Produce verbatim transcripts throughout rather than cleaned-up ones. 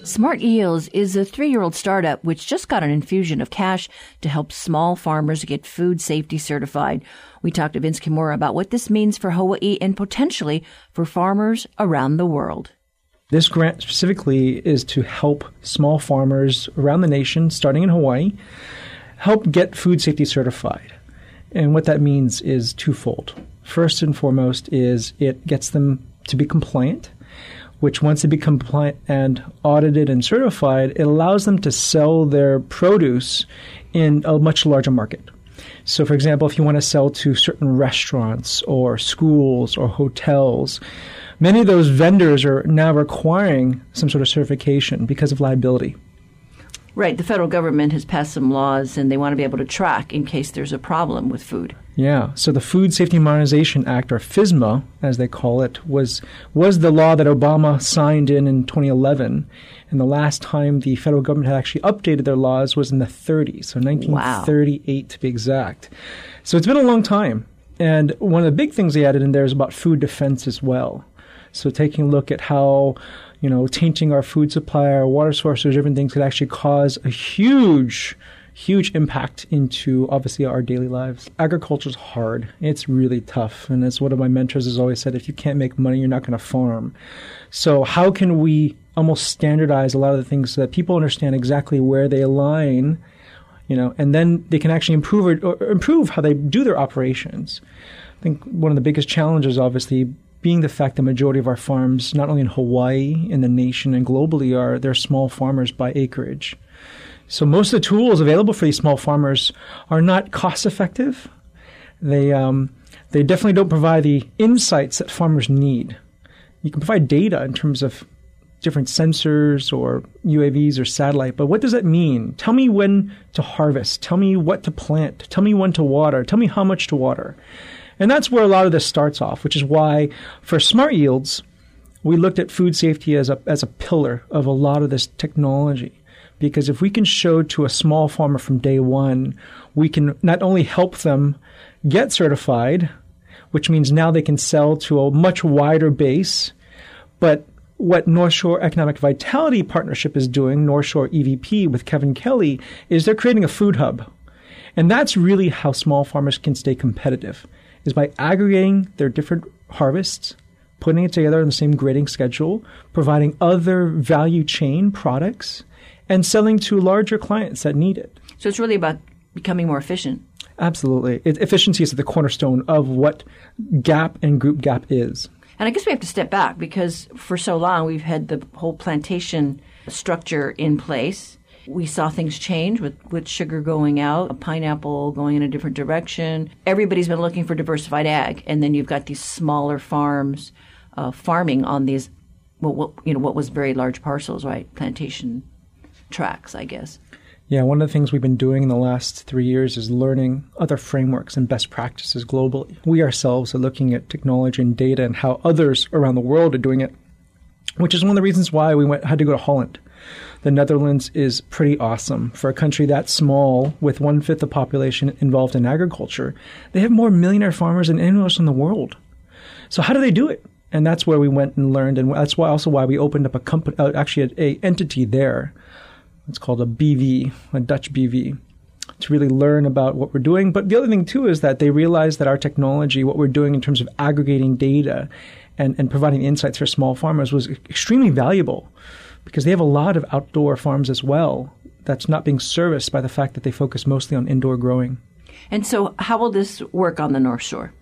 Smart Yields is a three-year-old startup which just got an infusion of cash to help small farmers get food safety certified. We talked to Vince Kimura about what this means for Hawaii and potentially for farmers around the world. This grant specifically is to help small farmers around the nation, starting in Hawaii, help get food safety certified. And what that means is twofold. First and foremost is it gets them to be compliant, which once they become compliant and audited and certified, it allows them to sell their produce in a much larger market. So, for example, if you want to sell to certain restaurants or schools or hotels, many of those vendors are now requiring some sort of certification because of liability. Right. The federal government has passed some laws, and they want to be able to track in case there's a problem with food. Yeah. So the Food Safety Modernization Act, or FSMA, as they call it, was was the law that Obama signed in in twenty eleven. And the last time the federal government had actually updated their laws was in the thirties, so nineteen thirty-eight wow. to be exact. So it's been a long time. And one of the big things they added in there is about food defense as well. So taking a look at how, you know, tainting our food supply, our water sources, different things could actually cause a huge, huge impact into, obviously, our daily lives. Agriculture is hard. It's really tough. And as one of my mentors has always said, if you can't make money, you're not going to farm. So how can we almost standardize a lot of the things so that people understand exactly where they align, you know, and then they can actually improve it, or improve how they do their operations. I think one of the biggest challenges, obviously, being the fact the majority of our farms, not only in Hawaii, in the nation, and globally, are they're small farmers by acreage. So most of the tools available for these small farmers are not cost-effective. They um, they definitely don't provide the insights that farmers need. You can provide data in terms of different sensors or U A Vs or satellite, but what does that mean? Tell me when to harvest. Tell me what to plant. Tell me when to water. Tell me how much to water. And that's where a lot of this starts off, which is why for Smart Yields, we looked at food safety as a as a pillar of a lot of this technology. Because if we can show to a small farmer from day one, we can not only help them get certified, which means now they can sell to a much wider base, but what North Shore Economic Vitality Partnership is doing, North Shore E V P with Kevin Kelly, is they're creating a food hub. And that's really how small farmers can stay competitive, is by aggregating their different harvests, putting it together in the same grading schedule, providing other value chain products, and selling to larger clients that need it. So it's really about becoming more efficient. Absolutely. It, efficiency is at the cornerstone of what GAP and Group GAP is. And I guess we have to step back because for so long we've had the whole plantation structure in place. We saw things change with, with sugar going out, a pineapple going in a different direction. Everybody's been looking for diversified ag. And then you've got these smaller farms uh, farming on these, well, what, you know, what was very large parcels, right? Plantation tracks, I guess. Yeah, one of the things we've been doing in the last three years is learning other frameworks and best practices globally. We ourselves are looking at technology and data and how others around the world are doing it, which is one of the reasons why we went had to go to Holland. The Netherlands is pretty awesome. For a country that small, with one-fifth the population involved in agriculture, they have more millionaire farmers than anyone else in the world. So how do they do it? And that's where we went and learned, and that's why also why we opened up a company, uh, actually a, a entity there. It's called a B V, a Dutch B V, to really learn about what we're doing. But the other thing, too, is that they realize that our technology, what we're doing in terms of aggregating data and, and providing insights for small farmers was extremely valuable because they have a lot of outdoor farms as well that's not being serviced by the fact that they focus mostly on indoor growing. And so how will this work on the North Shore?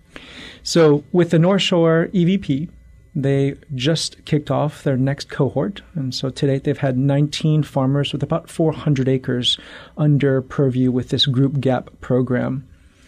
So with the North Shore E V P, they just kicked off their next cohort. And so to date, they've had nineteen farmers with about four hundred acres under purview with this Group GAP program.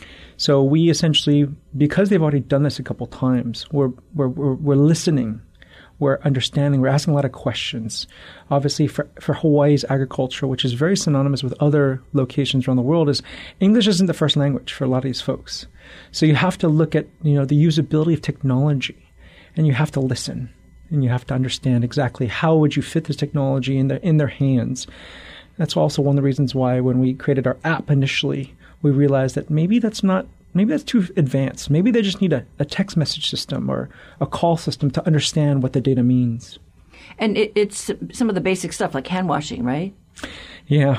So we essentially, because they've already done this a couple times, we're, we're, we're, we're listening, we're understanding, we're asking a lot of questions. Obviously, for, for Hawaii's agriculture, which is very synonymous with other locations around the world, is English isn't the first language for a lot of these folks. So you have to look at, you know, the usability of technology. And you have to listen, and you have to understand exactly how would you fit this technology in their, in their hands. That's also one of the reasons why when we created our app initially, we realized that maybe that's not, maybe that's too advanced. Maybe they just need a, a text message system or a call system to understand what the data means. And it, it's some of the basic stuff like hand washing, right? Yeah,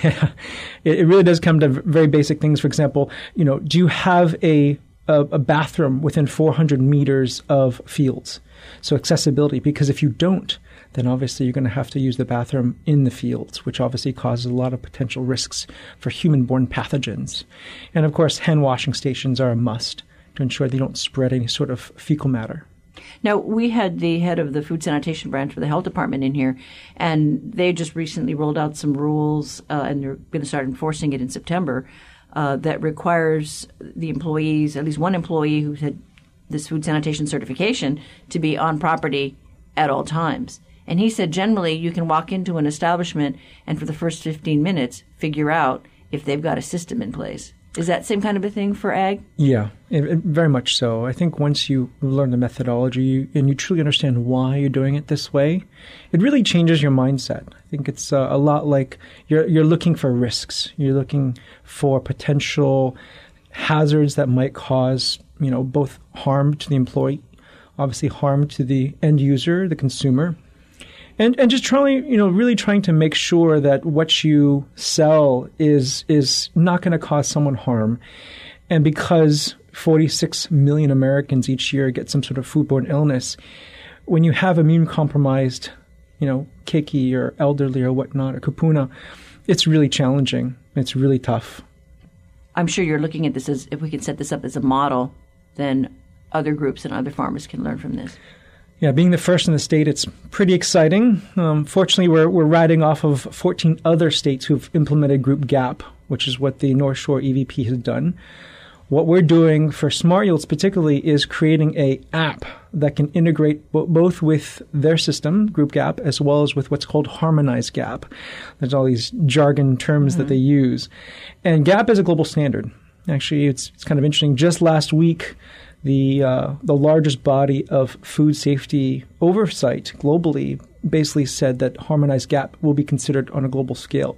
it, it really does come to very basic things. For example, you know, do you have a, a a bathroom within four hundred meters of fields? So accessibility, because if you don't, then obviously you're going to have to use the bathroom in the fields, which obviously causes a lot of potential risks for human-borne pathogens. And of course, hand washing stations are a must to ensure they don't spread any sort of fecal matter. Now, we had the head of the food sanitation branch for the health department in here, and they just recently rolled out some rules, uh, and they're going to start enforcing it in September, uh, that requires the employees, at least one employee who's had this food sanitation certification, to be on property at all times. And he said generally you can walk into an establishment and for the first fifteen minutes figure out if they've got a system in place. Is that same kind of a thing for ag? Yeah, it, it, very much so. I think once you learn the methodology and you truly understand why you're doing it this way, it really changes your mindset. I think it's uh, a lot like you're you're looking for risks. You're looking for potential hazards that might cause, you know, both harm to the employee, obviously harm to the end user, the consumer. And and just trying, you know, really trying to make sure that what you sell is is not going to cause someone harm. And because forty-six million Americans each year get some sort of foodborne illness, when you have immune-compromised, you know, keiki or elderly or whatnot, or kupuna, it's really challenging. It's really tough. I'm sure you're looking at this as, if we can set this up as a model, then other groups and other farmers can learn from this. Yeah, being the first in the state, it's pretty exciting. Um, fortunately, we're we're riding off of fourteen other states who've implemented Group GAP, which is what the North Shore E V P has done. What we're doing for Smart Yields particularly is creating a app that can integrate bo- both with their system, Group GAP, as well as with what's called Harmonized GAP. There's all these jargon terms mm-hmm. that they use. And GAP is a global standard. Actually, it's it's kind of interesting. Just last week, the uh, the largest body of food safety oversight globally basically said that Harmonized GAP will be considered on a global scale.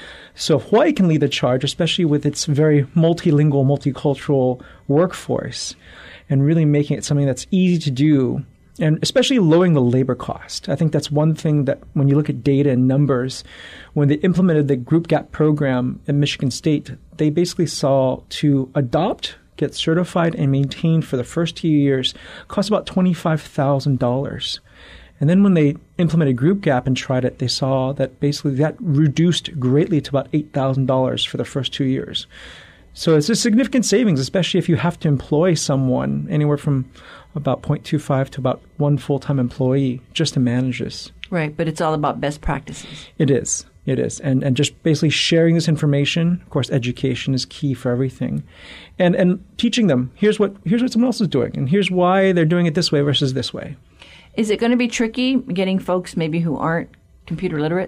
So Hawaii can lead the charge, especially with its very multilingual, multicultural workforce, and really making it something that's easy to do, and especially lowering the labor cost. I think that's one thing that when you look at data and numbers, when they implemented the Group GAP program in Michigan State, they basically saw to adopt, get certified, and maintain for the first two years cost about twenty-five thousand dollars. And then when they implemented Group GAP and tried it, they saw that basically that reduced greatly to about eight thousand dollars for the first two years. So it's a significant savings, especially if you have to employ someone anywhere from about zero point two five to about one full-time employee just to manage this. Right, but it's all about best practices. It is. It is. And and just basically sharing this information. Of course, education is key for everything. And and teaching them, here's what here's what someone else is doing, and here's why they're doing it this way versus this way. Is it going to be tricky getting folks maybe who aren't computer literate?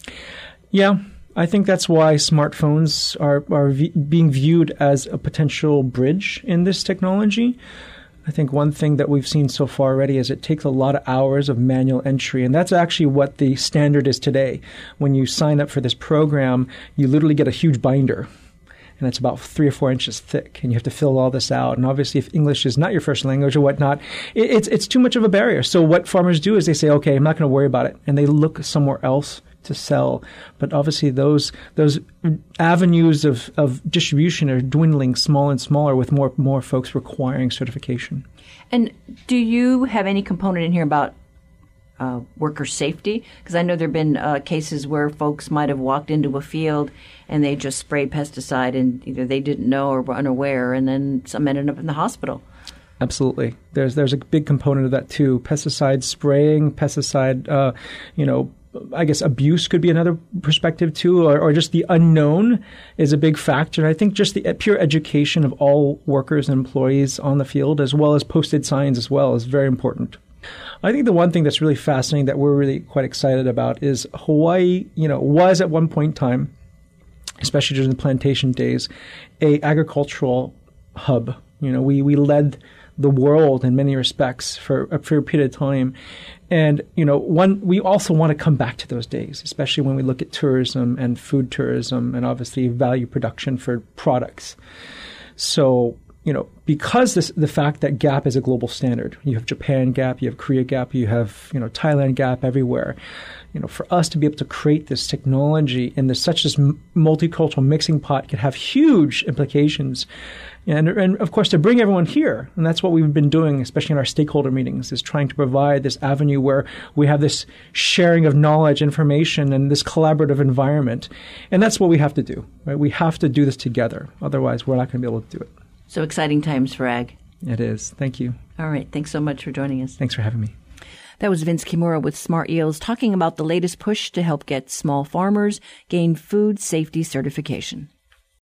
Yeah. I think that's why smartphones are, are v- being viewed as a potential bridge in this technology. I think one thing that we've seen so far already is it takes a lot of hours of manual entry, and that's actually what the standard is today. When you sign up for this program, you literally get a huge binder, and it's about three or four inches thick, and you have to fill all this out. And obviously, if English is not your first language or whatnot, it, it's it's too much of a barrier. So what farmers do is they say, okay, I'm not going to worry about it, and they look somewhere else to sell. But obviously those those avenues of, of distribution are dwindling small and smaller with more more folks requiring certification. And do you have any component in here about uh, worker safety? Because I know there have been uh, cases where folks might have walked into a field and they just sprayed pesticide and either they didn't know or were unaware, and then some ended up in the hospital. Absolutely. There's there's a big component of that too. Pesticide spraying, pesticide, uh, you know, I guess abuse could be another perspective too, or, or just the unknown is a big factor. I think just the pure education of all workers and employees on the field, as well as posted signs as well, is very important. I think the one thing that's really fascinating that we're really quite excited about is Hawaii, you know, was at one point in time, especially during the plantation days, a agricultural hub. You know, we, we led the world in many respects for a, for a period of time. And, you know, one, we also want to come back to those days, especially when we look at tourism and food tourism and obviously value production for products. So you know, because this, the fact that GAP is a global standard, you have Japan GAP, you have Korea GAP, you have, you know, Thailand GAP everywhere. You know, for us to be able to create this technology in this such this multicultural mixing pot could have huge implications. And, and of course, to bring everyone here, and that's what we've been doing, especially in our stakeholder meetings, is trying to provide this avenue where we have this sharing of knowledge, information, and this collaborative environment. And that's what we have to do, right? We have to do this together. Otherwise, we're not going to be able to do it. So exciting times for ag. It is. Thank you. All right. Thanks so much for joining us. Thanks for having me. That was Vince Kimura with Smart Yields talking about the latest push to help get small farmers gain food safety certification.